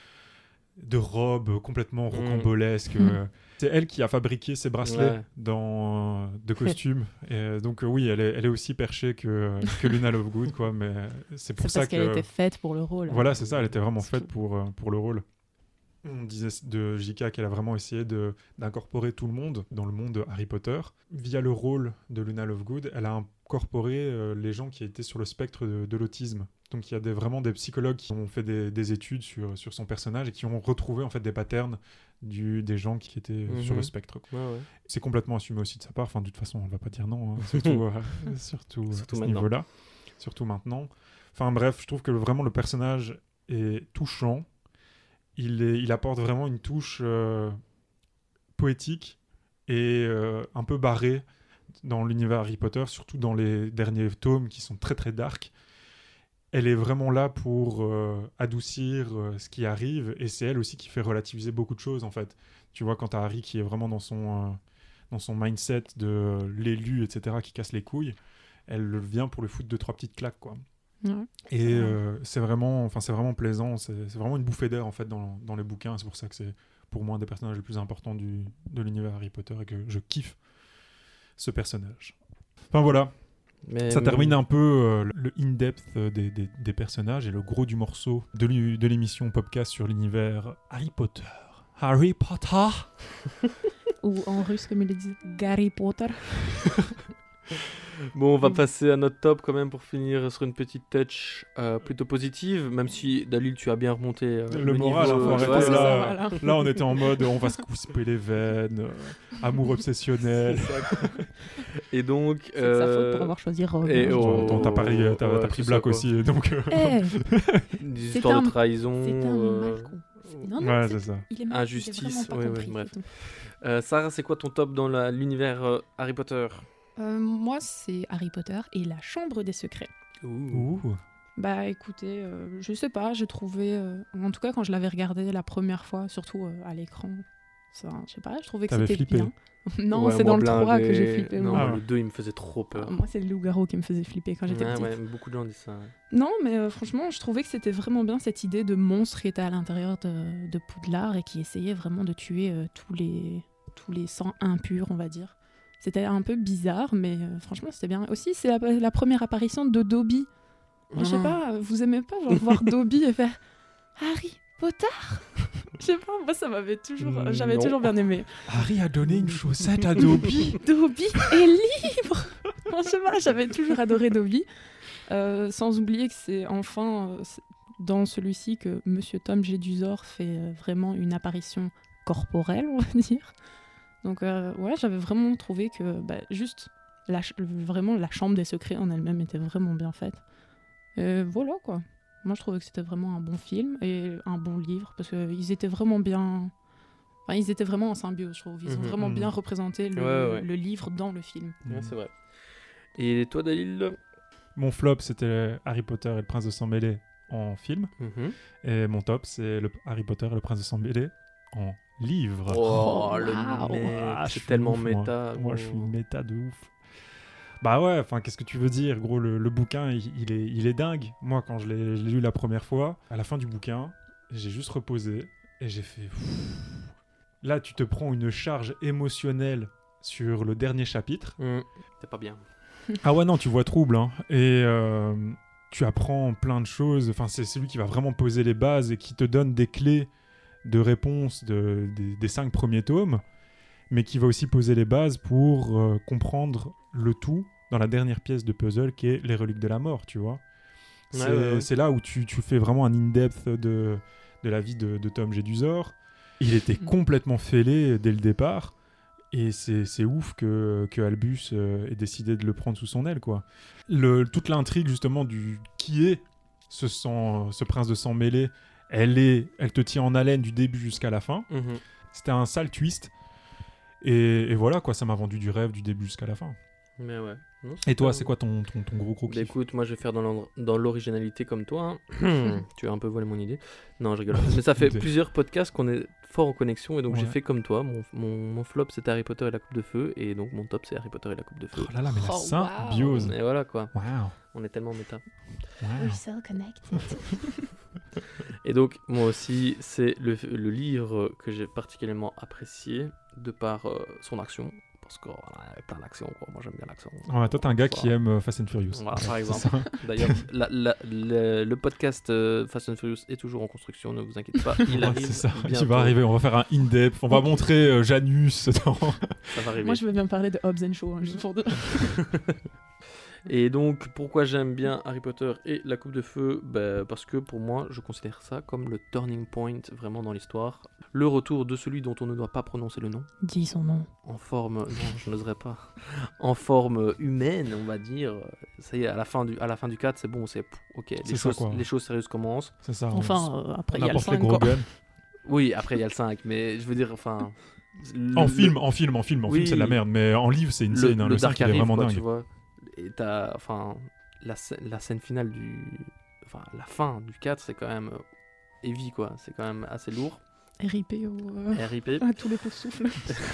Speaker 4: robes complètement rocambolesques. C'est elle qui a fabriqué ces bracelets de costumes. Et donc oui, elle est aussi perchée que Luna Lovegood, quoi. Mais c'est pour ça
Speaker 5: parce qu'elle était faite pour le rôle.
Speaker 4: Voilà, c'est ça. Elle était vraiment faite pour le rôle. On disait de J.K. qu'elle a vraiment essayé d'incorporer tout le monde dans le monde de Harry Potter. Via le rôle de Luna Lovegood, elle a incorporé les gens qui étaient sur le spectre de l'autisme. Donc il y a vraiment des psychologues qui ont fait des études sur son personnage et qui ont retrouvé en fait des patterns des gens qui étaient sur le spectre.
Speaker 3: Ouais.
Speaker 4: C'est complètement assumé aussi de sa part. De toute façon, on ne va pas dire non, hein. surtout à ce niveau-là. Surtout maintenant. Bref, je trouve que vraiment le personnage est touchant. Il apporte vraiment une touche poétique et un peu barrée dans l'univers Harry Potter, surtout dans les derniers tomes qui sont très très dark. Elle est vraiment là pour adoucir ce qui arrive, et c'est elle aussi qui fait relativiser beaucoup de choses en fait. Tu vois, quand t'as Harry qui est vraiment dans son mindset de l'élu, etc., qui casse les couilles, elle vient pour le foutre 2-3 petites claques, quoi.
Speaker 5: Ouais.
Speaker 4: Et c'est vraiment plaisant, c'est vraiment une bouffée d'air en fait dans les bouquins. C'est pour ça que c'est pour moi un des personnages les plus importants de l'univers Harry Potter et que je kiffe ce personnage. Voilà. Ça termine un peu le in-depth des personnages et le gros du morceau de l'émission Popcast sur l'univers Harry Potter. Harry Potter.
Speaker 5: Ou en russe comme ils le disent, Gary Potter.
Speaker 3: Bon, on va passer à notre top quand même pour finir sur une petite touch plutôt positive, même si Dalil, tu as bien remonté
Speaker 4: le moral.
Speaker 3: niveau,
Speaker 4: Là, on était en mode on va se couper les veines, amour obsessionnel.
Speaker 3: Et donc.
Speaker 5: C'est de sa faute pour avoir choisi Rogue.
Speaker 4: T'as pris Black aussi, donc.
Speaker 3: Des histoires de trahison.
Speaker 5: C'est un malcon. Non,
Speaker 4: ouais, c'est ça.
Speaker 3: Injustice. Bref. Sarah, c'est quoi ton top dans l'univers Harry Potter?
Speaker 5: Moi, c'est Harry Potter et la Chambre des Secrets.
Speaker 3: Ouh.
Speaker 5: Bah écoutez, je sais pas, j'ai trouvé... en tout cas, quand je l'avais regardé la première fois, surtout à l'écran, ça, je sais pas, je trouvais que c'était
Speaker 4: flippé.
Speaker 5: bien. Non, c'est dans le 3 que j'ai flippé.
Speaker 3: Non, le 2, il me faisait trop peur.
Speaker 5: Moi, c'est le loup-garou qui me faisait flipper quand j'étais petite.
Speaker 3: Ouais, beaucoup de gens disent ça. Ouais.
Speaker 5: Non, mais franchement, je trouvais que c'était vraiment bien cette idée de monstre qui était à l'intérieur de Poudlard et qui essayait vraiment de tuer tous les sangs impurs, on va dire. C'était un peu bizarre, mais franchement, c'était bien. Aussi, c'est la première apparition de Dobby. Je sais pas, vous aimez pas voir Dobby et faire Harry Potter? Je sais pas, moi, ça m'avait toujours... J'avais toujours bien aimé.
Speaker 4: Harry a donné une chaussette à Dobby.
Speaker 5: Dobby est libre. Je sais pas, j'avais toujours adoré Dobby. Sans oublier que c'est enfin dans celui-ci que Monsieur Tom Jedusor fait vraiment une apparition corporelle, on va dire. Donc j'avais vraiment trouvé que juste vraiment la Chambre des Secrets en elle-même était vraiment bien faite. Voilà quoi. Moi je trouvais que c'était vraiment un bon film et un bon livre parce qu'ils étaient vraiment bien... Enfin, ils étaient vraiment en symbiose, je trouve. Ils ont vraiment bien représenté le livre dans le film.
Speaker 3: Ouais, c'est vrai. Et toi, Dalil?
Speaker 4: Mon flop, c'était Harry Potter et le Prince de Sang-Mêlé en film. Et mon top, c'est Harry Potter et le Prince de Sang-Mêlé en livre.
Speaker 3: Oh, le mec, c'est tellement méta.
Speaker 4: Moi, je suis méta de ouf. Bah ouais, qu'est-ce que tu veux dire, gros, le bouquin, il est dingue. Moi, quand je l'ai lu la première fois, à la fin du bouquin, j'ai juste reposé et j'ai fait... Là, tu te prends une charge émotionnelle sur le dernier chapitre.
Speaker 3: C'est pas bien.
Speaker 4: Ah ouais, non, tu vois trouble, hein. Et tu apprends plein de choses. C'est celui qui va vraiment poser les bases et qui te donne des clés de réponse des 5 premiers tomes, mais qui va aussi poser les bases pour comprendre le tout dans la dernière pièce de puzzle qui est les reliques de la mort, tu vois. C'est là où tu fais vraiment un in-depth de la vie de Tom Jedusor. Il était complètement fêlé dès le départ. Et c'est ouf que Albus ait décidé de le prendre sous son aile, quoi. Toute l'intrigue, justement, du qui est ce prince de sang mêlé, elle te tient en haleine du début jusqu'à la fin. C'était un sale twist. Et voilà, quoi, ça m'a vendu du rêve du début jusqu'à la fin.
Speaker 3: Mais ouais. Non,
Speaker 4: et toi, c'est quoi ton gros kiff?
Speaker 3: Écoute, moi je vais faire dans l'originalité comme toi. Hein. Tu as un peu volé mon idée. Non, je rigole. Mais ça fait plusieurs podcasts qu'on est fort en connexion et donc j'ai fait comme toi. Mon flop c'était Harry Potter et la Coupe de Feu et donc mon top c'est Harry Potter et la Coupe de Feu.
Speaker 4: Oh là là, mais la symbiose.
Speaker 3: Et voilà quoi.
Speaker 4: Wow.
Speaker 3: On est tellement méta.
Speaker 4: Wow.
Speaker 5: We're so connected.
Speaker 3: Et donc moi aussi c'est le livre que j'ai particulièrement apprécié de par son action. Parce qu'il y avait plein d'actions, quoi. Moi j'aime bien l'action.
Speaker 4: Ouais, toi t'es un gars qui aime Fast and Furious.
Speaker 3: Voilà, par exemple. D'ailleurs, le podcast Fast and Furious est toujours en construction, ne vous inquiétez pas. Il arrive.
Speaker 4: C'est ça,
Speaker 3: bientôt.
Speaker 4: il va arriver. On va faire un in-depth. On va montrer Janus.
Speaker 3: Ça va arriver.
Speaker 5: Moi je veux bien parler de Hobbs and Shaw, hein, juste pour deux.
Speaker 3: Et donc, pourquoi j'aime bien Harry Potter et la Coupe de Feu? Parce que pour moi, je considère ça comme le turning point vraiment dans l'histoire. Le retour de celui dont on ne doit pas prononcer le nom.
Speaker 5: Dis son nom.
Speaker 3: En forme... Non, je n'oserais pas. En forme humaine, on va dire. Ça y est, à la fin du 4, c'est bon, ok, les choses sérieuses commencent.
Speaker 4: C'est ça.
Speaker 5: Enfin, après il y a le 5, quoi.
Speaker 3: Oui, après il y a le 5, mais je veux dire, enfin...
Speaker 4: En film, c'est de la merde, mais en livre, c'est une scène. Le 5, il est vraiment dingue.
Speaker 3: Tu vois. Et t'as, enfin, la scène finale la fin du 4, c'est quand même heavy, quoi. C'est quand même assez lourd.
Speaker 5: RIP
Speaker 3: RIP.
Speaker 5: à tous les coups de souffle.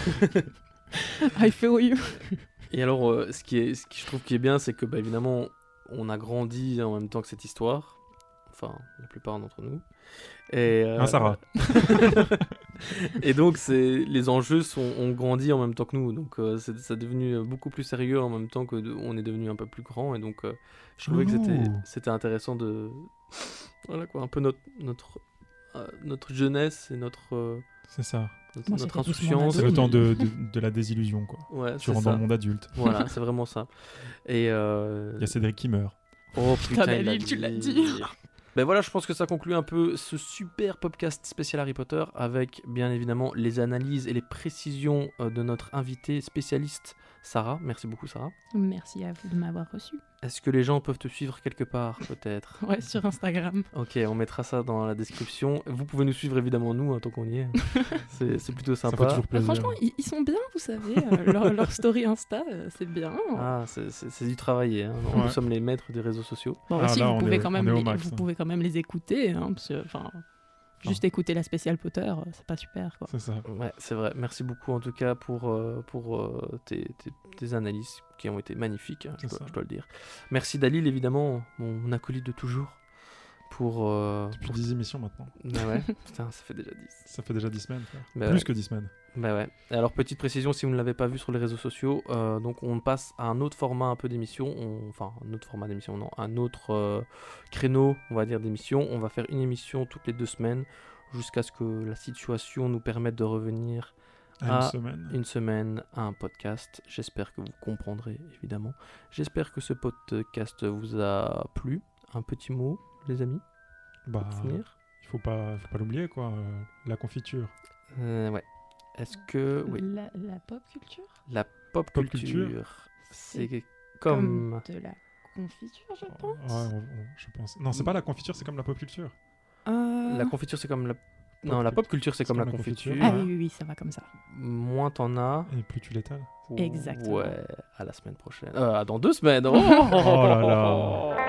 Speaker 5: I feel you.
Speaker 3: Et alors, ce qui je trouve qui est bien, c'est que, évidemment, on a grandi en même temps que cette histoire. Enfin, la plupart d'entre nous. Et,
Speaker 4: Sarah.
Speaker 3: Et donc, les enjeux ont grandi en même temps que nous. Donc, c'est devenu beaucoup plus sérieux en même temps qu'on est devenu un peu plus grand. Et donc, je trouvais que c'était intéressant de... Voilà quoi, un peu notre jeunesse et notre...
Speaker 4: c'est ça.
Speaker 3: Notre insouciance.
Speaker 4: C'est le temps de la désillusion, quoi.
Speaker 3: Ouais,
Speaker 4: tu rentres dans le monde adulte.
Speaker 3: Voilà, c'est vraiment ça. Et
Speaker 4: il y a Cédric qui meurt.
Speaker 3: Oh putain,
Speaker 5: tu l'as dit.
Speaker 3: Voilà, je pense que ça conclut un peu ce super podcast spécial Harry Potter avec bien évidemment les analyses et les précisions de notre invité spécialiste Sarah. Merci beaucoup Sarah.
Speaker 5: Merci à vous de m'avoir reçu.
Speaker 3: Est-ce que les gens peuvent te suivre quelque part peut-être?
Speaker 5: Ouais, sur Instagram.
Speaker 3: Ok, on mettra ça dans la description. Vous pouvez nous suivre évidemment nous, tant qu'on y est. C'est plutôt sympa.
Speaker 4: Ça fait toujours plaisir.
Speaker 5: Franchement, ils sont bien, vous savez. Leur story Insta, c'est bien.
Speaker 3: Ah, c'est du travailler. Hein. Nous sommes les maîtres des réseaux sociaux.
Speaker 5: Bon, aussi, vous pouvez quand même les écouter. Hein, parce que, juste écouter la spéciale Potter, c'est pas super, quoi.
Speaker 4: C'est ça.
Speaker 3: Ouais, c'est vrai. Merci beaucoup en tout cas pour tes analyses qui ont été magnifiques, je dois le dire. Merci Dalil, évidemment, mon acolyte de toujours.
Speaker 4: Depuis 10 émissions maintenant.
Speaker 3: Ah ouais, putain, ça fait déjà 10.
Speaker 4: Ça fait déjà 10 semaines, frère.
Speaker 3: Plus
Speaker 4: que 10 semaines.
Speaker 3: Bah ouais. Et alors, petite précision, si vous ne l'avez pas vu sur les réseaux sociaux, donc on passe à un autre format un peu d'émission, un autre créneau, on va dire, d'émission. On va faire une émission toutes les 2 semaines jusqu'à ce que la situation nous permette de revenir à une semaine à un podcast. J'espère que vous comprendrez, évidemment. J'espère que ce podcast vous a plu. Un petit mot, les amis,
Speaker 4: pour finir. Il faut pas l'oublier, quoi. La confiture.
Speaker 3: Ouais. Est-ce que... Oui.
Speaker 5: La pop culture.
Speaker 3: La pop culture, c'est comme...
Speaker 5: de la confiture, je pense.
Speaker 4: Ouais, je pense. Non, c'est pas la confiture, c'est comme la pop culture.
Speaker 3: La confiture, c'est comme la... Non, la pop culture, c'est comme la confiture.
Speaker 5: Ah oui, ça va comme ça.
Speaker 3: Moins t'en as...
Speaker 4: Et plus tu l'étales.
Speaker 5: Exactement.
Speaker 3: Ouais, à la semaine prochaine. Dans 2 semaines.
Speaker 4: Oh là là.